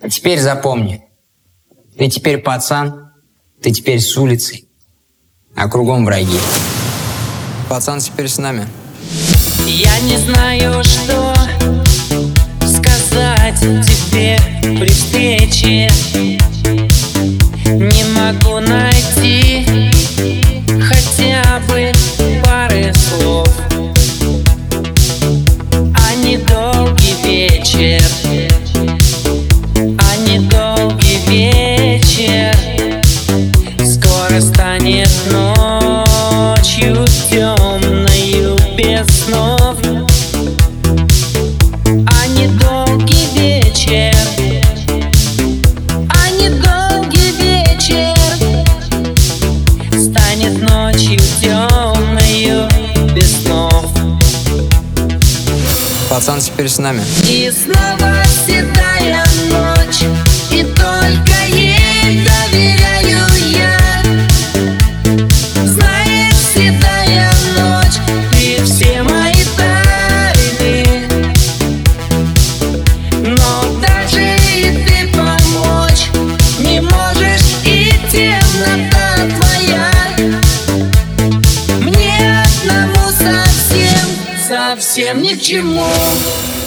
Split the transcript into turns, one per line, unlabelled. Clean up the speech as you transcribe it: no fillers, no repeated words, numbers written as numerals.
А теперь запомни, ты теперь пацан, ты теперь с улицы, а кругом враги. Пацан теперь с нами.
Я не знаю, что сказать тебе при встрече. Не могу найти хотя бы пары слов. А недолгий вечер, а недолгий вечер скоро станет ночью темною без снов. А недолгий вечер, а недолгий вечер станет ночью темною без снов.
Пацан теперь с нами.
И снова седая ночь, и только ей доверяю я. Знаешь, седая ночь, ты все мои тайны. Но даже и ты помочь не можешь, и темнота твоя мне одному совсем ни к чему.